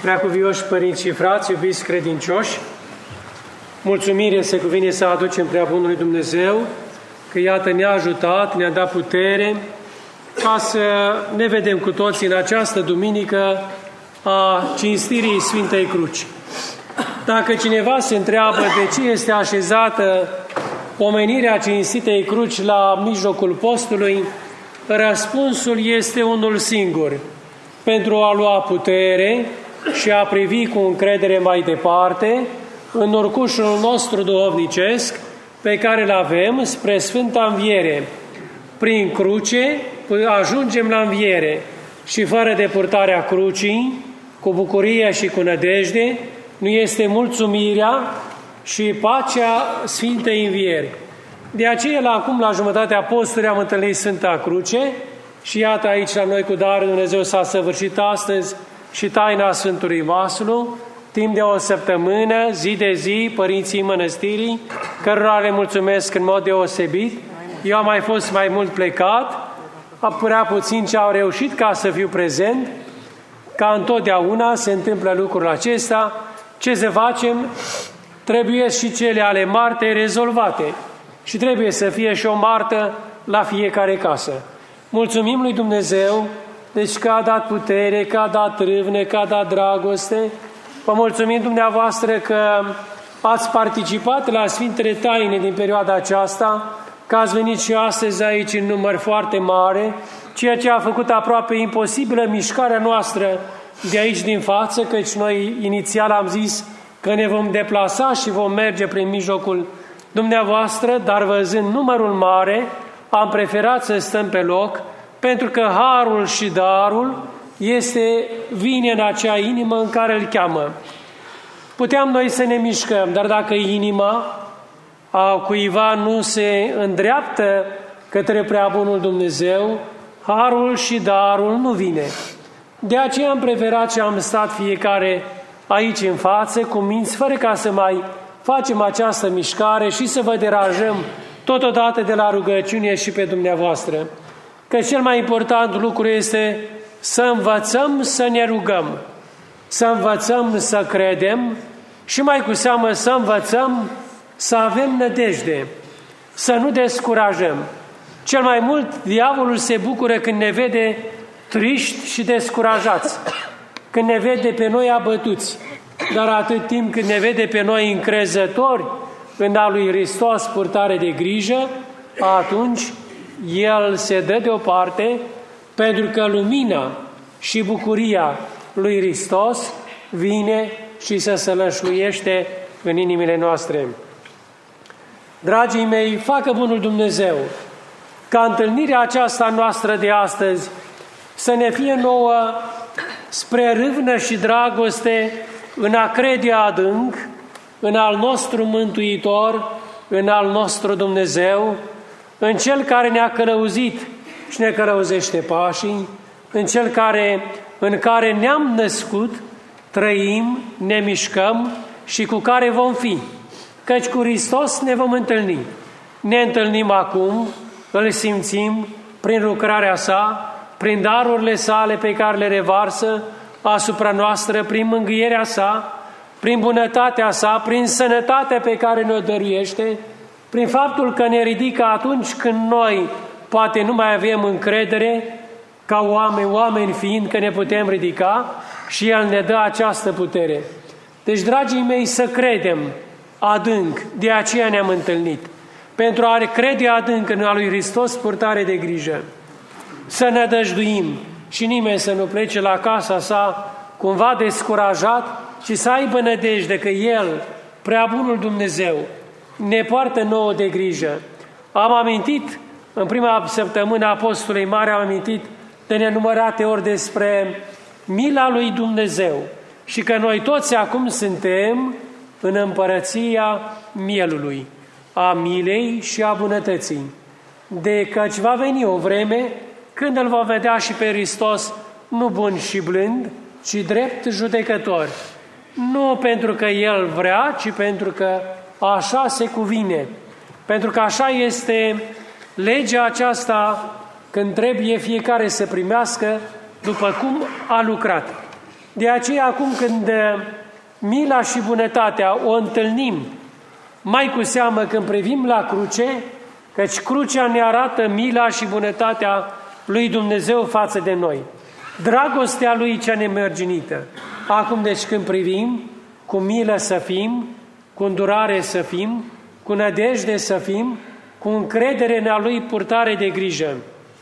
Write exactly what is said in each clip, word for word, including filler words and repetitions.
Preacuvioși părinți și frați, iubiți credincioși, mulțumire se cuvine să aducem prea bunului Dumnezeu, că iată ne-a ajutat, ne-a dat putere ca să ne vedem cu toții în această duminică a cinstirii Sfintei Cruci. Dacă cineva se întreabă de ce este așezată pomenirea cinstitei Cruci la mijlocul postului, răspunsul este unul singur: pentru a lua putere și a privi cu încredere mai departe în urcușul nostru duhovnicesc pe care îl avem spre Sfânta Înviere. Prin cruce ajungem la înviere și fără depurtarea crucii, cu bucurie și cu nădejde, nu este mulțumirea și pacea Sfintei Învieri. De aceea, acum, la jumătatea postului, am întâlnit Sfânta Cruce și iată aici la noi cu darul Dumnezeu s-a săvârșit astăzi și taina Sfântului Vaslu, timp de o săptămână, zi de zi, părinții mănăstirii, cărora le mulțumesc în mod deosebit. Eu am mai fost mai mult plecat, prea puțin ce au reușit ca să fiu prezent. Ca întotdeauna se întâmplă lucrul acesta. Ce să facem? Trebuie și cele ale Martei rezolvate și trebuie să fie și o Martă la fiecare casă. Mulțumim lui Dumnezeu, deci că a dat putere, că a dat râvne, că a dat dragoste. Vă mulțumim dumneavoastră că ați participat la Sfintele Taine din perioada aceasta, că ați venit și astăzi aici în număr foarte mare, ceea ce a făcut aproape imposibilă mișcarea noastră de aici din față, căci noi inițial am zis că ne vom deplasa și vom merge prin mijlocul dumneavoastră, dar văzând numărul mare, am preferat să stăm pe loc, pentru că harul și darul este, vine în acea inimă în care îl cheamă. Puteam noi să ne mișcăm, dar dacă inima a cuiva nu se îndreaptă către preabunul Dumnezeu, harul și darul nu vine. De aceea am preferat și am stat fiecare aici în față, cu minți, fără ca să mai facem această mișcare și să vă deranjăm totodată de la rugăciune și pe dumneavoastră. Că cel mai important lucru este să învățăm să ne rugăm, să învățăm să credem și mai cu seamă să învățăm să avem nădejde, să nu descurajăm. Cel mai mult, diavolul se bucură când ne vede triști și descurajați, când ne vede pe noi abătuți, dar atât timp când ne vede pe noi încrezători în a lui Hristos purtare de grijă, atunci El se dă deoparte, pentru că lumina și bucuria lui Hristos vine și se sălășluiește în inimile noastre. Dragii mei, facă bunul Dumnezeu ca întâlnirea aceasta noastră de astăzi să ne fie nouă spre râvnă și dragoste în a crede adânc în al nostru Mântuitor, în al nostru Dumnezeu, în Cel care ne-a călăuzit și ne călăuzește pașii, în Cel care, în care ne-am născut, trăim, ne mișcăm și cu care vom fi. Căci cu Hristos ne vom întâlni. Ne întâlnim acum, îl simțim prin lucrarea sa, prin darurile sale pe care le revarsă asupra noastră, prin mângâierea sa, prin bunătatea sa, prin sănătatea pe care ne-o dăruiește, prin faptul că ne ridică atunci când noi poate nu mai avem încredere ca oameni, oameni fiind că ne putem ridica și El ne dă această putere. Deci, dragii mei, să credem adânc, de aceea ne-am întâlnit, pentru a crede adânc în a lui Hristos purtare de grijă, să nădăjduim și nimeni să nu plece la casa sa cumva descurajat, ci să aibă nădejde că El, preabunul Dumnezeu, ne poartă nouă de grijă. Am amintit, în prima săptămână a Apostolului Mare, am amintit de nenumărate ori despre mila lui Dumnezeu și că noi toți acum suntem în împărăția mielului, a milei și a bunătății. De căci va veni o vreme când îl va vedea și pe Hristos nu bun și blând, ci drept judecător. Nu pentru că El vrea, ci pentru că așa se cuvine. Pentru că așa este legea aceasta, când trebuie fiecare să primească după cum a lucrat. De aceea acum când mila și bunătatea o întâlnim, mai cu seamă când privim la cruce, căci crucea ne arată mila și bunătatea lui Dumnezeu față de noi. Dragostea Lui cea nemărginită. Acum, deci, când privim, cu milă să fim, cu îndurare să fim, cu nădejde să fim, cu încredere în a Lui purtare de grijă.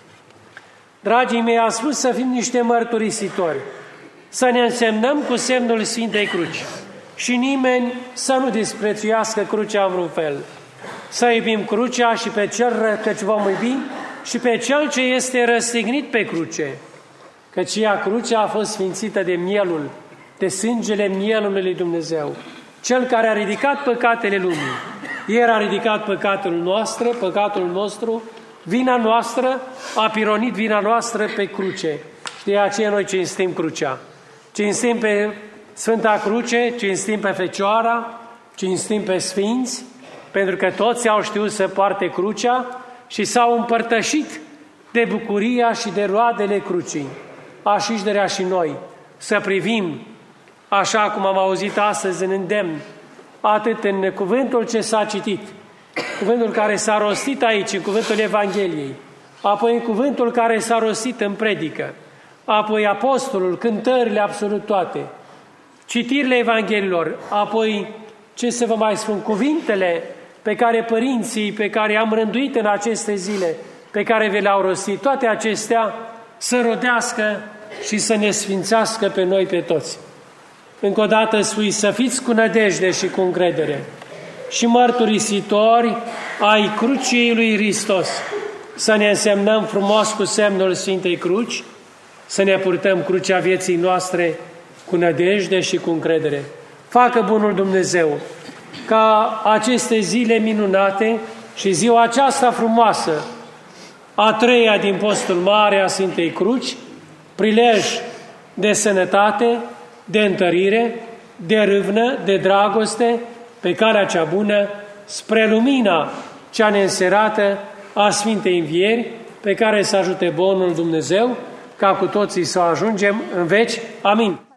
Dragii mei, a spus să fim niște mărturisitori, să ne însemnăm cu semnul Sfintei Cruci și nimeni să nu disprețuiască crucea în vreun fel. Să iubim crucea și pe cel, căci vom iubi și pe cel ce este răstignit pe cruce, căci ea, crucea, a fost sfințită de mielul, de sângele mielului lui Dumnezeu, cel care a ridicat păcatele lumii. El a ridicat păcatul nostru, păcatul nostru, vina noastră, a pironit vina noastră pe cruce. Și de aceea noi cinstim crucea. Cinstim pe Sfânta Cruce, cinstim pe Fecioara, cinstim pe Sfinți, pentru că toți au știut să poarte crucea și s-au împărtășit de bucuria și de roadele crucii. Așa-și dorea și noi să privim, așa cum am auzit astăzi în îndemn, atât în cuvântul ce s-a citit, cuvântul care s-a rostit aici, în cuvântul Evangheliei, apoi în cuvântul care s-a rostit în predică, apoi apostolul, cântările absolut toate, citirile Evanghelilor, apoi, ce să vă mai spun, cuvintele pe care părinții, pe care am rânduit în aceste zile, pe care vi le-au rostit, toate acestea să rodească și să ne sfințească pe noi pe toți. Încă o dată spui să fiți cu nădejde și cu încredere și mărturisitori ai crucii lui Hristos, să ne însemnăm frumos cu semnul Sfintei Cruci, să ne purtăm crucea vieții noastre cu nădejde și cu încredere. Facă bunul Dumnezeu ca aceste zile minunate și ziua aceasta frumoasă, a treia din postul mare a Sfintei Cruci, prilej de sănătate, de întărire, de râvnă, de dragoste, pe calea cea bună, spre lumina cea neînserată a Sfintei Învieri, pe care să ajute bunul Dumnezeu, ca cu toții să ajungem în veci. Amin.